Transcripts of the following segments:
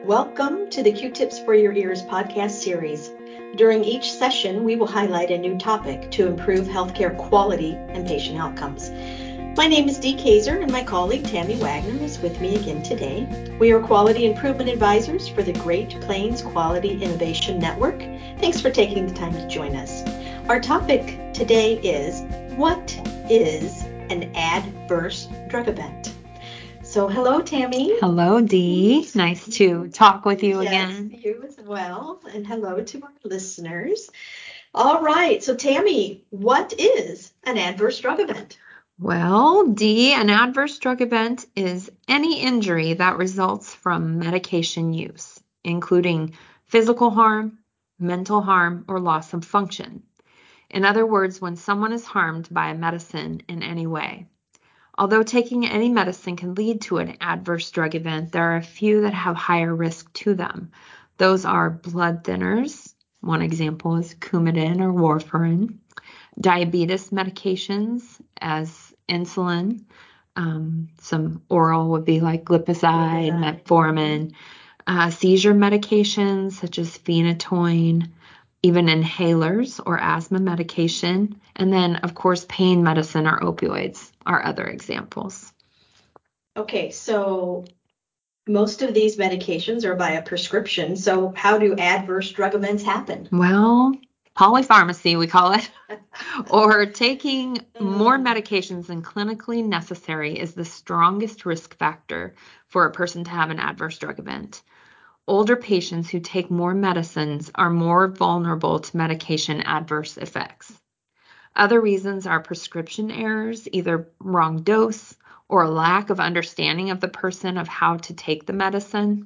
Welcome to the Q-Tips for Your Ears podcast series. During each session, we will highlight a new topic to improve healthcare quality and patient outcomes. My name is Dee Kaiser, and my colleague Tammy Wagner is with me again today. We are quality improvement advisors for the Great Plains Quality Innovation Network. Thanks for taking the time to join us. Our topic today is, what is an adverse drug event? So hello, Tammy. Hello, Dee. Nice to talk with you again. Yes, you as well. And hello to our listeners. All right. So Tammy, what is an adverse drug event? Well, Dee, an adverse drug event is any injury that results from medication use, including physical harm, mental harm, or loss of function. In other words, when someone is harmed by a medicine in any way. Although taking any medicine can lead to an adverse drug event, there are a few that have higher risk to them. Those are blood thinners. One example is Coumadin or warfarin. Diabetes medications as insulin. Some oral would be like glipizide, metformin. Seizure medications such as phenytoin, even inhalers or asthma medication. And then, of course, pain medicine or opioids are other examples. Okay, so most of these medications are by a prescription. So how do adverse drug events happen? Well, polypharmacy, we call it, or taking more medications than clinically necessary is the strongest risk factor for a person to have an adverse drug event. Older patients who take more medicines are more vulnerable to medication adverse effects. Other reasons are prescription errors, either wrong dose or a lack of understanding of the person of how to take the medicine.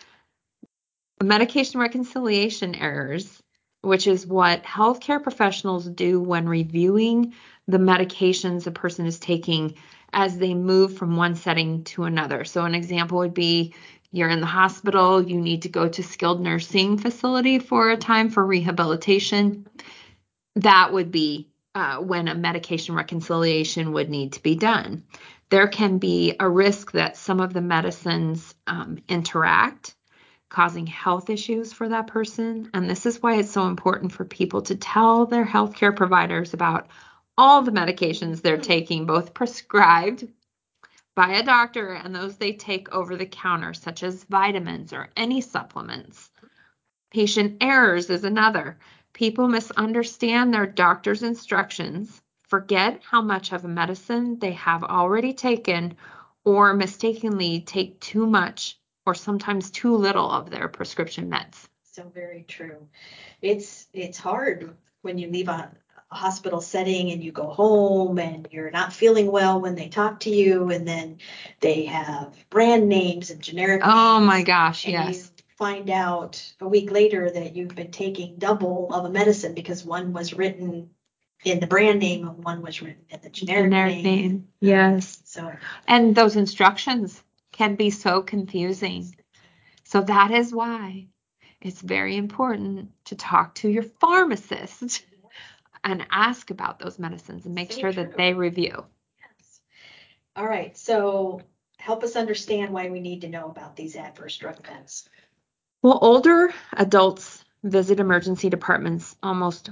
Medication reconciliation errors, which is what healthcare professionals do when reviewing the medications a person is taking as they move from one setting to another. So an example would be you're in the hospital, you need to go to skilled nursing facility for a time for rehabilitation. That would be when a medication reconciliation would need to be done. There can be a risk that some of the medicines interact, causing health issues for that person. And this is why it's so important for people to tell their healthcare providers about all the medications they're taking, both prescribed by a doctor and those they take over the counter, such as vitamins or any supplements. Patient errors is another. People misunderstand their doctor's instructions, forget how much of a medicine they have already taken, or mistakenly take too much or sometimes too little of their prescription meds. So very true. It's hard when you leave a hospital setting and you go home and you're not feeling well when they talk to you, and then they have brand names and generic names. Oh my gosh, and yes. You find out a week later that you've been taking double of a medicine because one was written in the brand name and one was written in the generic name. Yes. And those instructions can be so confusing. So that is why it's very important to talk to your pharmacist and ask about those medicines and make sure that they review. Yes. All right. So help us understand why we need to know about these adverse drug events. Well, older adults visit emergency departments almost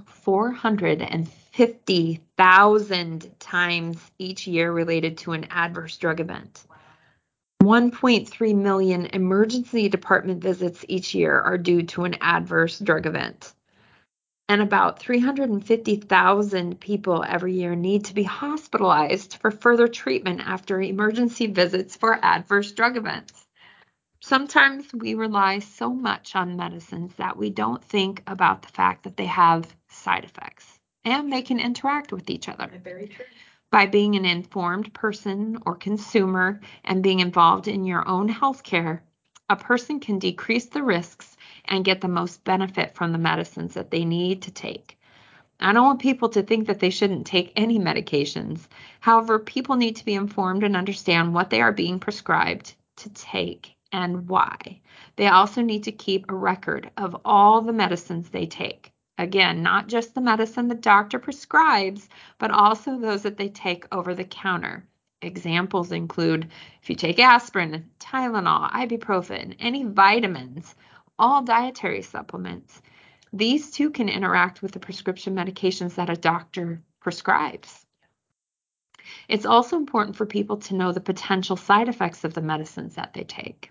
450,000 times each year related to an adverse drug event. 1.3 million emergency department visits each year are due to an adverse drug event. And about 350,000 people every year need to be hospitalized for further treatment after emergency visits for adverse drug events. Sometimes we rely so much on medicines that we don't think about the fact that they have side effects and they can interact with each other. Very true. By being an informed person or consumer and being involved in your own healthcare, a person can decrease the risks and get the most benefit from the medicines that they need to take. I don't want people to think that they shouldn't take any medications. However, people need to be informed and understand what they are being prescribed to take and why. They also need to keep a record of all the medicines they take. Again, not just the medicine the doctor prescribes, but also those that they take over the counter. Examples include if you take aspirin, Tylenol, ibuprofen, any vitamins, all dietary supplements. These too can interact with the prescription medications that a doctor prescribes. It's also important for people to know the potential side effects of the medicines that they take.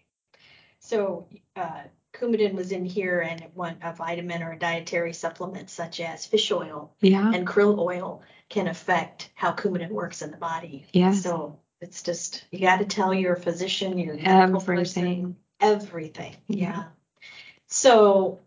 So Coumadin was in here, and a vitamin or a dietary supplement such as fish oil and krill oil can affect how Coumadin works in the body. Yes. So it's just, you got to tell your physician, your medical person, everything. Yeah. So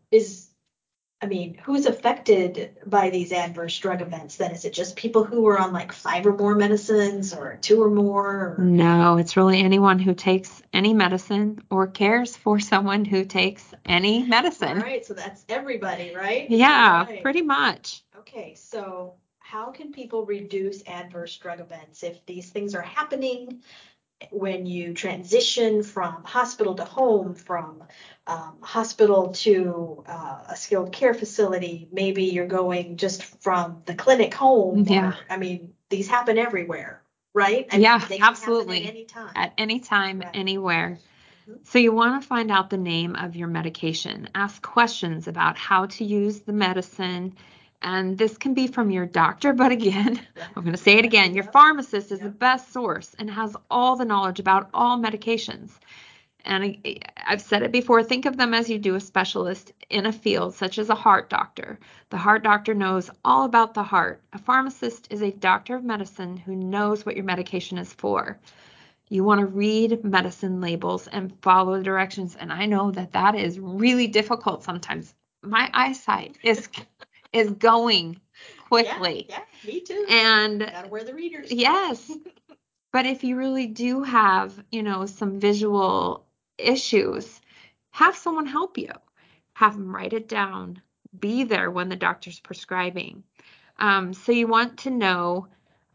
who's affected by these adverse drug events then? Is it just people who are on like 5 or more medicines, or 2 or more? Or? No, it's really anyone who takes any medicine or cares for someone who takes any medicine. All right, so that's everybody, right? Yeah, right. Pretty much. Okay, so how can people reduce adverse drug events if these things are happening when you transition from hospital to home, from hospital to a skilled care facility? Maybe you're going just from the clinic home. Yeah. These happen everywhere, right? They Can absolutely. happen at any time. At any time, right. Anywhere. So you want to find out the name of your medication. Ask questions about how to use the medicine. And this can be from your doctor, but again, I'm going to say it again, your pharmacist is the best source and has all the knowledge about all medications. And I've said it before, think of them as you do a specialist in a field, such as a heart doctor. The heart doctor knows all about the heart. A pharmacist is a doctor of medicine who knows what your medication is for. You want to read medicine labels and follow the directions. And I know that is really difficult sometimes. My eyesight is going quickly. Yeah, me too. And gotta wear the readers. Yes. But if you really do have, some visual issues, have someone help you. Have them write it down. Be there when the doctor's prescribing. So you want to know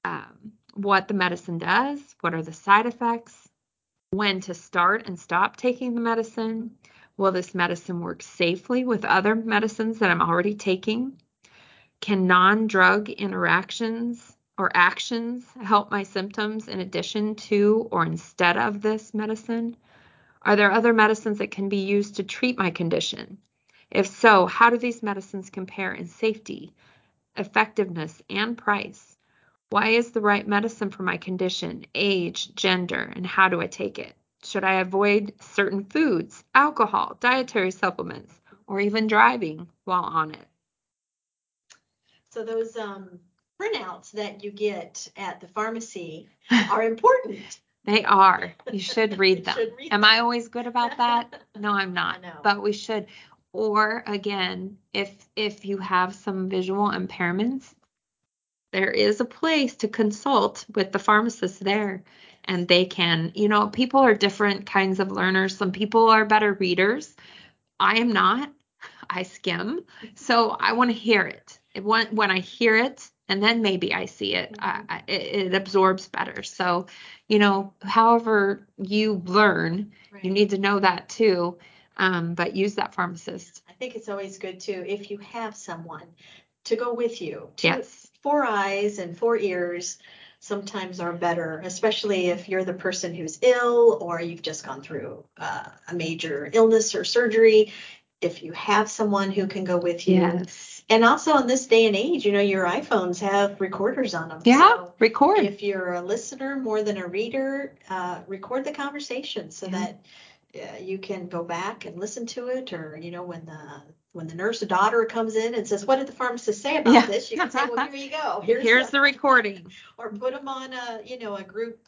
what the medicine does, what are the side effects, when to start and stop taking the medicine. Will this medicine work safely with other medicines that I'm already taking? Can non-drug interactions or actions help my symptoms in addition to or instead of this medicine? Are there other medicines that can be used to treat my condition? If so, how do these medicines compare in safety, effectiveness, and price? Why is the right medicine for my condition, age, gender, and how do I take it? Should I avoid certain foods, alcohol, dietary supplements, or even driving while on it? So those printouts that you get at the pharmacy are important. They are. You should read them. Am I always good about that? No, I'm not. But we should. Or again, if you have some visual impairments, there is a place to consult with the pharmacist there. And they can, people are different kinds of learners. Some people are better readers. I am not. I skim. So I want to hear it. When I hear it, and then maybe I see it, it absorbs better. So, however you learn, you need to know that too. But use that pharmacist. I think it's always good too, if you have someone to go with you. Yes. 4 eyes and 4 ears sometimes are better, especially if you're the person who's ill or you've just gone through a major illness or surgery. If you have someone who can go with you. Yes. And also in this day and age, your iPhones have recorders on them. Yeah, so record. If you're a listener more than a reader, record the conversation so that you can go back and listen to it. Or, when the nurse daughter comes in and says, what did the pharmacist say about this? You can say, well, here you go. Here's the recording. Or put them on a group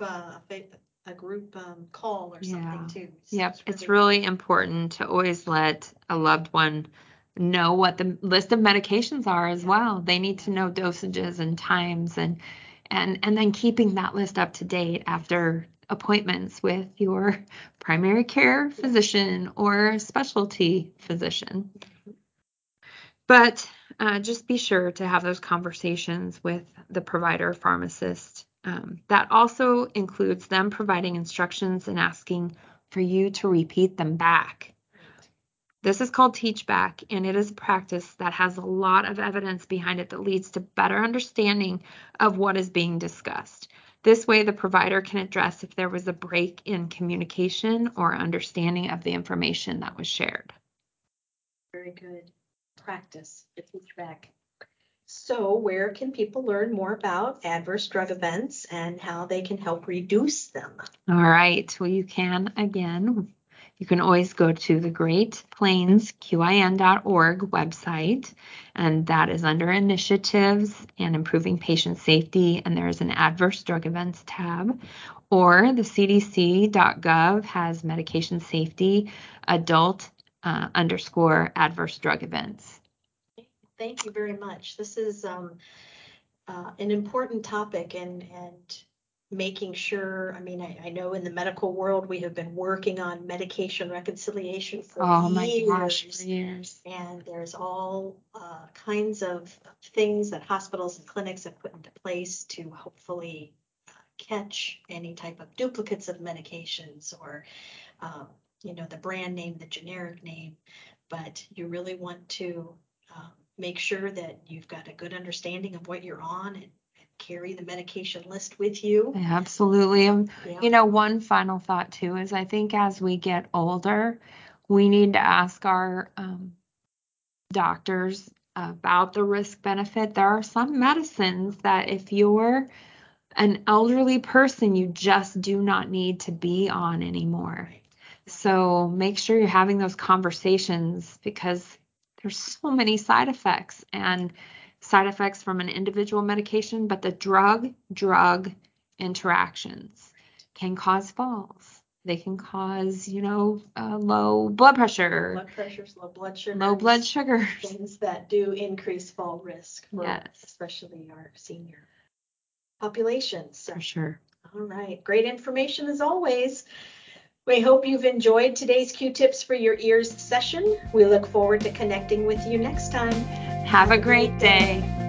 call or something too. So yep. It's really important to always let a loved one know what the list of medications are as well. They need to know dosages and times and then keeping that list up to date after appointments with your primary care physician or specialty physician. But just be sure to have those conversations with the provider pharmacist. That also includes them providing instructions and asking for you to repeat them back. This is called teach back, and it is a practice that has a lot of evidence behind it that leads to better understanding of what is being discussed. This way, the provider can address if there was a break in communication or understanding of the information that was shared. Very good practice to teach back. So where can people learn more about adverse drug events and how they can help reduce them? All right. Well, you can always go to the Great Plains QIN.org website, and that is under Initiatives and Improving Patient Safety, and there's an Adverse Drug Events tab. Or the CDC.gov has Medication Safety Adult _ Adverse Drug Events. Thank you very much. This is an important topic, and making sure, I know in the medical world we have been working on medication reconciliation for years. And there's all kinds of things that hospitals and clinics have put into place to hopefully catch any type of duplicates of medications or, the brand name, the generic name. But you really want to make sure that you've got a good understanding of what you're on and carry the medication list with you. Absolutely. One final thought too is I think as we get older, we need to ask our doctors about the risk benefit. There are some medicines that if you're an elderly person, you just do not need to be on anymore. So make sure you're having those conversations, because there's so many side effects from an individual medication, but the drug interactions can cause falls. They can cause, low blood pressure. Blood pressures, low blood sugars. Low blood sugars. Things that do increase fall risk for especially our senior populations. For sure. All right. Great information as always. We hope you've enjoyed today's Q-Tips for Your Ears session. We look forward to connecting with you next time. Have a great day.